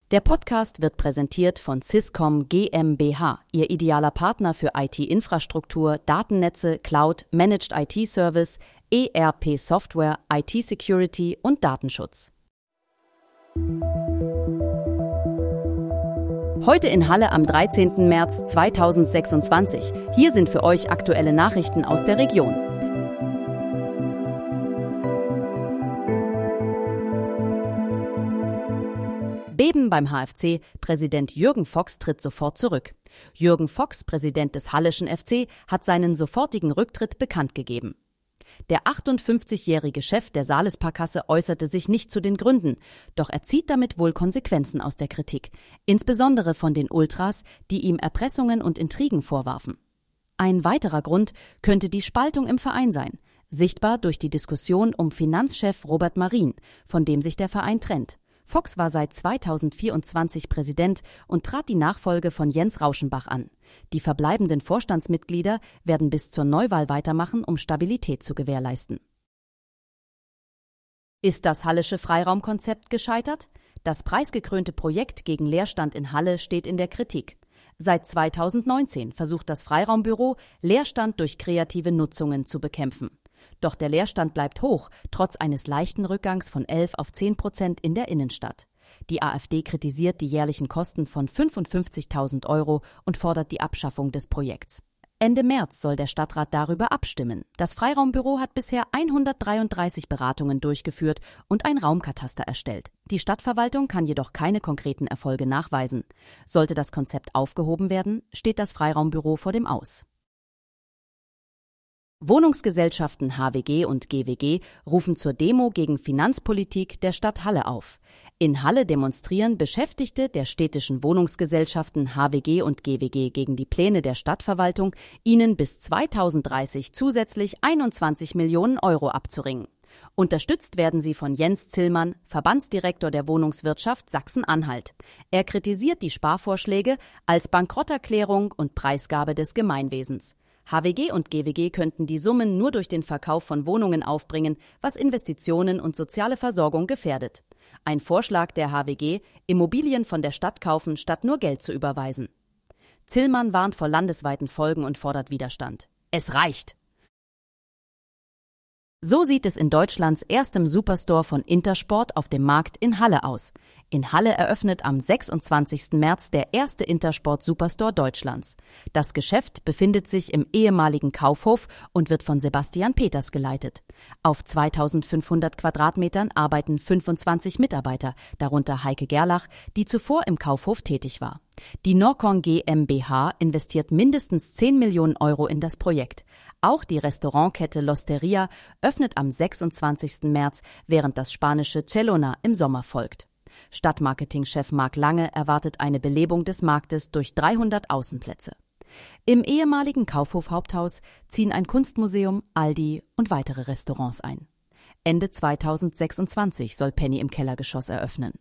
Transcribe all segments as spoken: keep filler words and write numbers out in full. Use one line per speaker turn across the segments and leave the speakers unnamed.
Der Podcast wird präsentiert von Swisscom GmbH, Ihr idealer Partner für I T-Infrastruktur, Datennetze, Cloud, Managed I T-Service, E R P-Software, I T-Security und Datenschutz. Heute in Halle am dreizehnten März zweitausendsechsundzwanzig. Hier sind für euch aktuelle Nachrichten aus der Region. Beben beim H F C, Präsident Jürgen Fox tritt sofort zurück. Jürgen Fox, Präsident des Halleschen F C, hat seinen sofortigen Rücktritt bekannt gegeben. Der achtundfünfzigjährige Chef der Salesparkasse äußerte sich nicht zu den Gründen, doch er zieht damit wohl Konsequenzen aus der Kritik, insbesondere von den Ultras, die ihm Erpressungen und Intrigen vorwarfen. Ein weiterer Grund könnte die Spaltung im Verein sein, sichtbar durch die Diskussion um Finanzchef Robert Marien, von dem sich der Verein trennt. Fox war seit zweitausendvierundzwanzig Präsident und trat die Nachfolge von Jens Rauschenbach an. Die verbleibenden Vorstandsmitglieder werden bis zur Neuwahl weitermachen, um Stabilität zu gewährleisten. Ist das Hallesche Freiraumkonzept gescheitert? Das preisgekrönte Projekt gegen Leerstand in Halle steht in der Kritik. Seit zweitausendneunzehn versucht das Freiraumbüro, Leerstand durch kreative Nutzungen zu bekämpfen. Doch der Leerstand bleibt hoch, trotz eines leichten Rückgangs von elf auf zehn Prozent in der Innenstadt. Die AfD kritisiert die jährlichen Kosten von fünfundfünfzigtausend Euro und fordert die Abschaffung des Projekts. Ende März soll der Stadtrat darüber abstimmen. Das Freiraumbüro hat bisher hundertdreiunddreißig Beratungen durchgeführt und ein Raumkataster erstellt. Die Stadtverwaltung kann jedoch keine konkreten Erfolge nachweisen. Sollte das Konzept aufgehoben werden, steht das Freiraumbüro vor dem Aus. Wohnungsgesellschaften H W G und G W G rufen zur Demo gegen Finanzpolitik der Stadt Halle auf. In Halle demonstrieren Beschäftigte der städtischen Wohnungsgesellschaften H W G und G W G gegen die Pläne der Stadtverwaltung, ihnen bis zweitausenddreißig zusätzlich einundzwanzig Millionen Euro abzuringen. Unterstützt werden sie von Jens Zillmann, Verbandsdirektor der Wohnungswirtschaft Sachsen-Anhalt. Er kritisiert die Sparvorschläge als Bankrotterklärung und Preisgabe des Gemeinwesens. H W G und G W G könnten die Summen nur durch den Verkauf von Wohnungen aufbringen, was Investitionen und soziale Versorgung gefährdet. Ein Vorschlag der H W G, Immobilien von der Stadt kaufen, statt nur Geld zu überweisen. Zillmann warnt vor landesweiten Folgen und fordert Widerstand. Es reicht! So sieht es in Deutschlands erstem Superstore von Intersport auf dem Markt in Halle aus. In Halle eröffnet am sechsundzwanzigsten März der erste Intersport-Superstore Deutschlands. Das Geschäft befindet sich im ehemaligen Kaufhof und wird von Sebastian Peters geleitet. Auf zweitausendfünfhundert Quadratmetern arbeiten fünfundzwanzig Mitarbeiter, darunter Heike Gerlach, die zuvor im Kaufhof tätig war. Die Norcon GmbH investiert mindestens zehn Millionen Euro in das Projekt. Auch die Restaurantkette L'Osteria öffnet am sechsundzwanzigsten März, während das spanische Cellona im Sommer folgt. Stadtmarketingchef Marc Lange erwartet eine Belebung des Marktes durch dreihundert Außenplätze. Im ehemaligen Kaufhof Haupthaus ziehen ein Kunstmuseum, Aldi und weitere Restaurants ein. Ende zweitausendsechsundzwanzig soll Penny im Kellergeschoss eröffnen.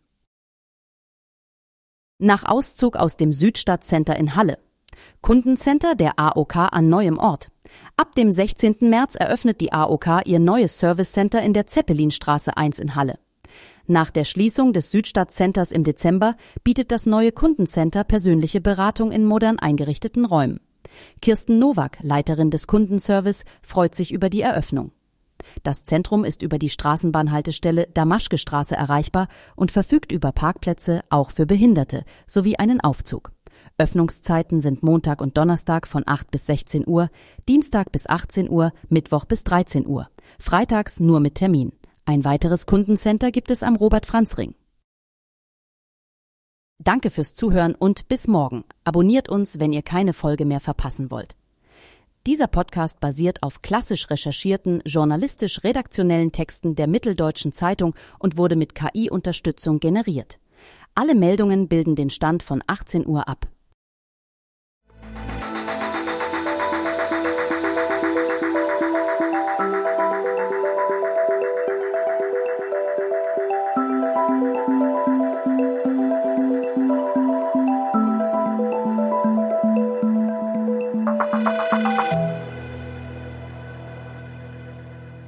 Nach Auszug aus dem Südstadtcenter in Halle. Kundencenter der A O K an neuem Ort. Ab dem sechzehnten März eröffnet die A O K ihr neues Servicecenter in der Zeppelinstraße eins in Halle. Nach der Schließung des Südstadtcenters im Dezember bietet das neue Kundencenter persönliche Beratung in modern eingerichteten Räumen. Kirsten Nowak, Leiterin des Kundenservice, freut sich über die Eröffnung. Das Zentrum ist über die Straßenbahnhaltestelle Damaschkestraße erreichbar und verfügt über Parkplätze auch für Behinderte sowie einen Aufzug. Öffnungszeiten sind Montag und Donnerstag von acht bis sechzehn Uhr, Dienstag bis achtzehn Uhr, Mittwoch bis dreizehn Uhr, freitags nur mit Termin. Ein weiteres Kundencenter gibt es am Robert-Franz-Ring. Danke fürs Zuhören und bis morgen. Abonniert uns, wenn ihr keine Folge mehr verpassen wollt. Dieser Podcast basiert auf klassisch recherchierten, journalistisch-redaktionellen Texten der Mitteldeutschen Zeitung und wurde mit K I-Unterstützung generiert. Alle Meldungen bilden den Stand von achtzehn Uhr ab.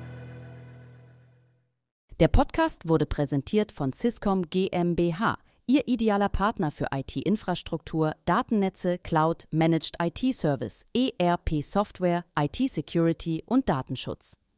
Der Podcast wurde präsentiert von Swisscom GmbH, Ihr idealer Partner für I T-Infrastruktur, Datennetze, Cloud, Managed I T-Service, E R P-Software, I T-Security und Datenschutz.